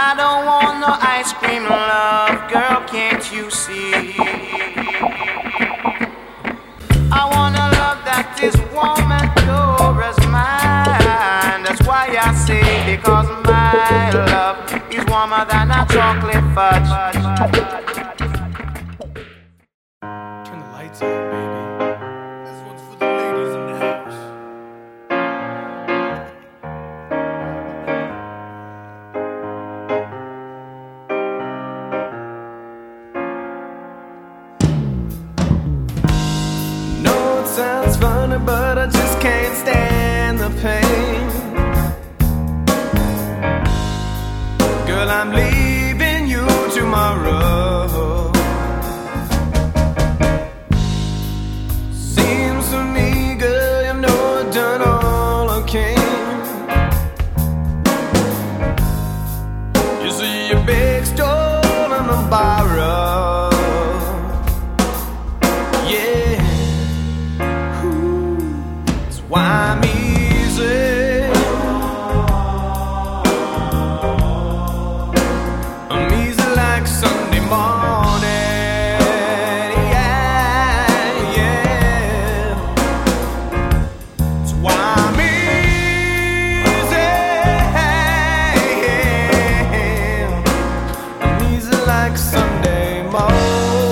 I don't want no ice cream love, girl, can't you see? I want a love that is warm and pure as mine. That's why I say, because my love is warmer than a chocolate fudge. Turn the lights out, baby. This one's for the ladies in the house. No, it sounds funny, but I just can't stand the pain. Girl, I'm leaving you tomorrow. Seems to me, girl, you know I've done all I can. You see your big stole and I borrow. Yeah, that's why I'm easy. I'm easy like Sunday morning. Yeah, yeah. That's why I'm easy. I'm easy like Sunday morning.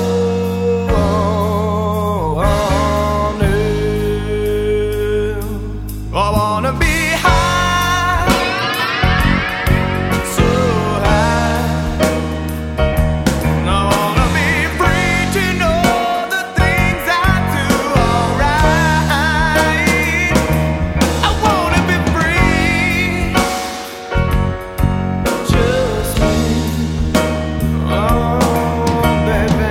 I wanna be high, so high. I wanna be free to know the things I do alright. I wanna be free, just me. Oh, baby.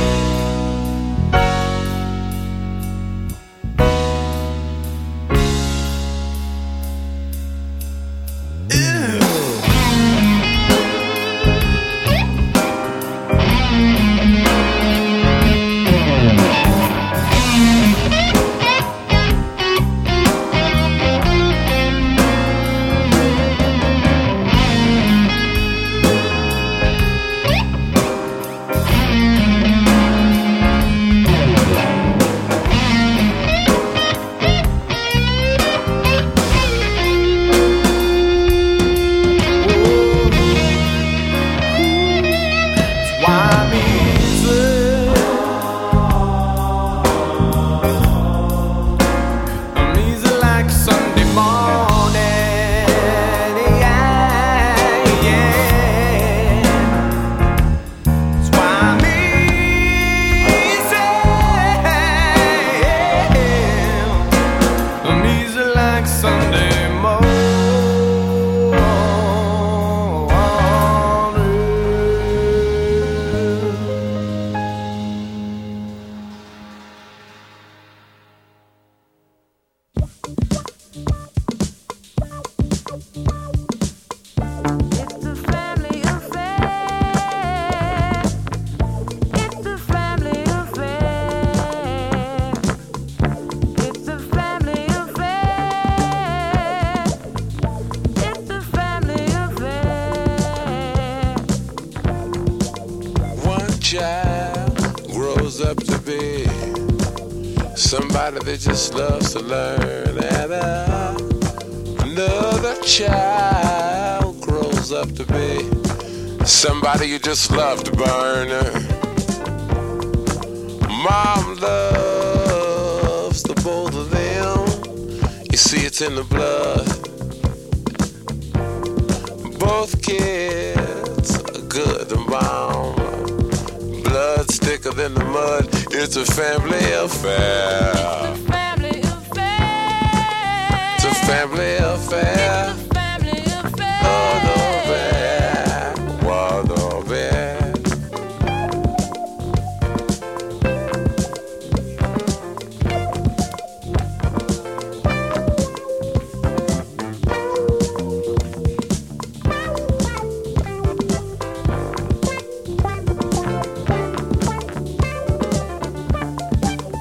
Why I'm easy. I'm easy like Sunday morning. Yeah, yeah. That's why I'm easy. I'm easy like Sunday morning. It's a family affair. It's a family affair. It's a family affair. It's a family affair. One child grows up to be somebody that just loves to learn, and another child grows up to be somebody you just love to burn. Mom loves the both of them. You see, it's in the blood. Both kids are good and bomb. Blood's thicker than the mud. It's a family affair. Family affair. It's a family affair. Family affair. What a bad.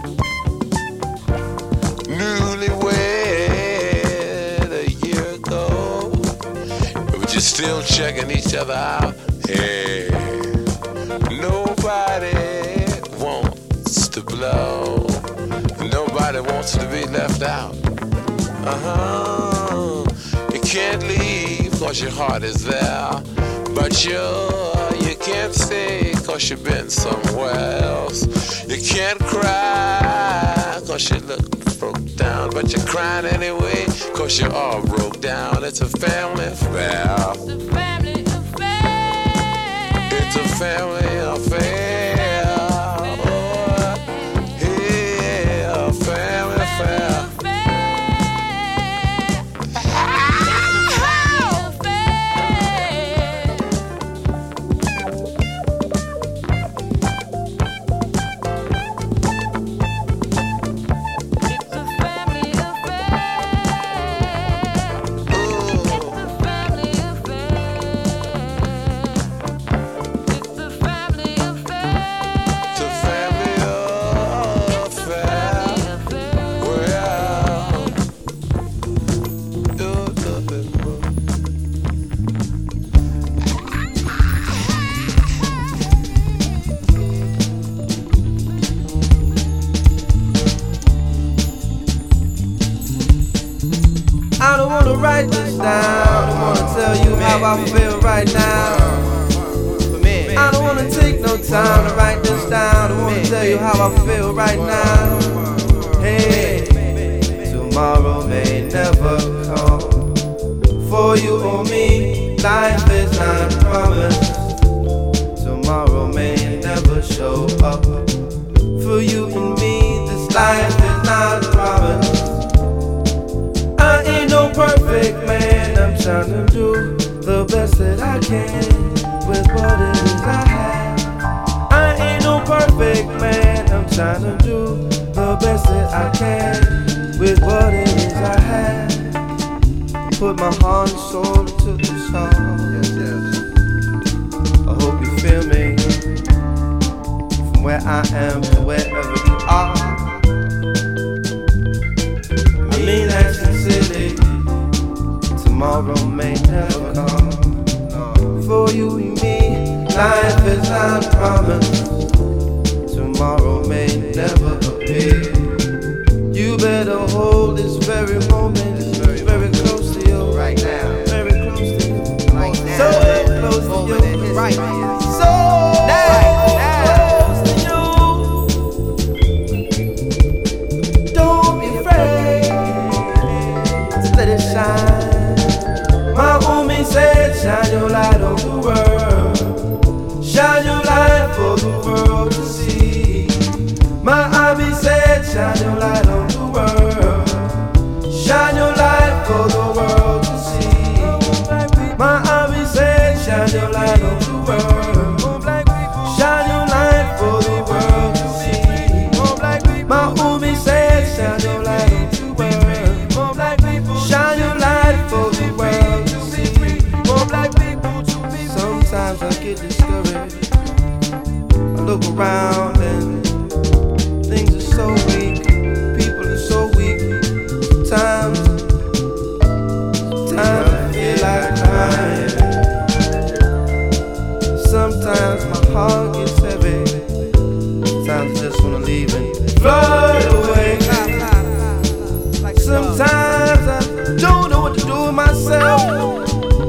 Newlywed a year ago. still checking each other out. Hey, nobody wants to blow. Nobody wants to be left out. You can't leave cause your heart is there, but you can't stay cause you've been somewhere else. You can't cry cause you look broke down, but you're crying anyway cause you're all broke down. It's a family affair. It's a family affair. It's a family affair. Oh, yeah, a family affair. I don't wanna write this down. I don't wanna tell you how I feel right now. I don't wanna take no time to write this down. I don't wanna tell you how I feel right now. Hey, tomorrow may never come. For you or me, life is not promised. Tomorrow may never show up. For you and me, this life is not promised. I ain't no perfect man, I'm trying to do the best that I can with what it is I have. I ain't no perfect man, I'm trying to do the best that I can with what it is I have. Put my heart and soul into this song. Yes, yes. I hope you feel me from where I am to wherever you are. I mean that sincerely. Tomorrow may never come. For you and me, life is not promised. Tomorrow may never appear. You better hold this very moment very close to you right now. Very close to you. Right now. So close to you. Right. So close to you. Don't be afraid to let it shine. My homie said, shine your light on the world. Shine your light for the world to see. My hobby said, shine your light on the world. Shine your light for the world to see. My hobby said, shine your light on the world. Shine your light for the world to see. My homie said, shine your light on the world. Shine your light for the world to see. Sometimes I get discouraged. I look around and things are so weak. People are so weak. Sometimes I feel like crying. Sometimes my heart gets heavy. Sometimes I just wanna leave and float away. Sometimes I don't know what to do with myself.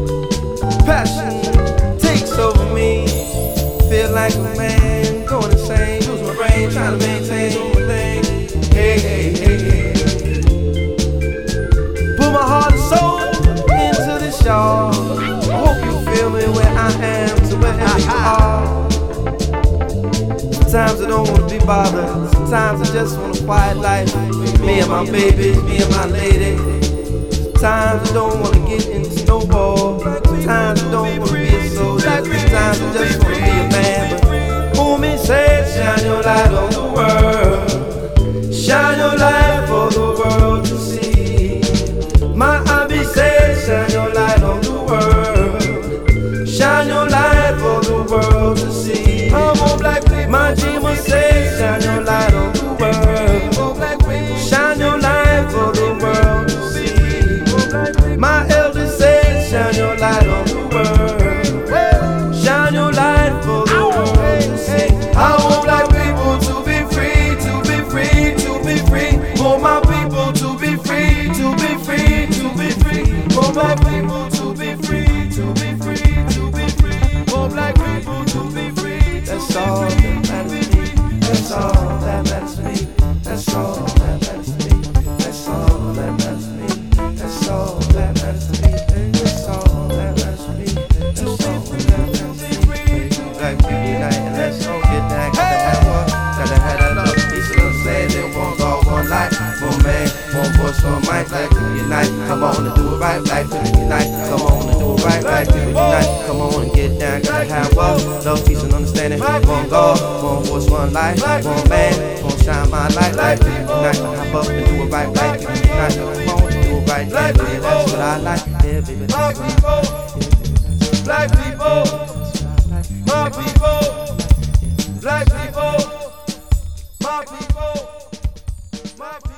Passion takes over me. Feel like a man going insane. Lose my brain, trying to maintain my thing. Hey, hey, hey, hey. Put my heart and soul into this, y'all. I hope you feel me where I am to wherever you are. Sometimes I don't wanna be bothered. Sometimes I just want a quiet life. Me and my baby, me and my lady. Sometimes I don't wanna get into snowball. Sometimes I don't wanna be a soldier. Sometimes I just wanna be a man. But homie said, shine your light on the world. Shine your light for the world to see. My hobby said, shine your light on the world. Shine your light for the world to see. My dreamer said, shine your light on the world. Shine your light for the world to see. My elder said, shine your light on the world. That's all that matters to me. That's all that matters to me. That's all that matters to me. That's all that matters to me. That's all that matters to me. That's all that matters to me. That's all that matters to me. Black people unite and let's all get down. Gotta have one. Gotta have that love. These little saying that one God, one life, one man, one voice, one mic. Black people unite. Come on and do it right. Black people unite. Come on and do it right. Black people unite. Come on and get down. Gotta have one. Love, peace, and understanding. One God, one voice, one life, one man. Gonna shine my light. Black people unite. Hop up and do it right. Black people unite. Come on and do it right. Yeah, baby, that's what I like. Yeah, baby, that's what I like. Black people, my people, black people, my people, my people.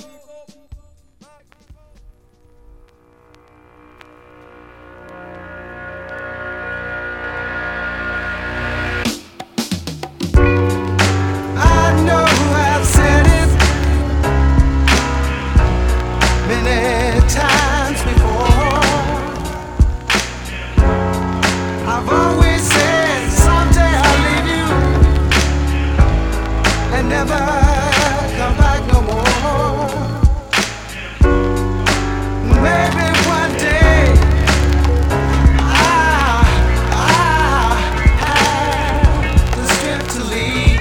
I know I've said it many times before. I've always said someday I'll leave you and never come back no more. Maybe one day I'll have the strength to leave.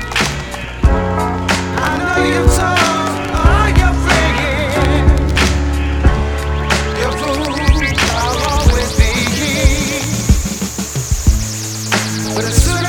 I know you told all your friends your fool I'll always be. But as soon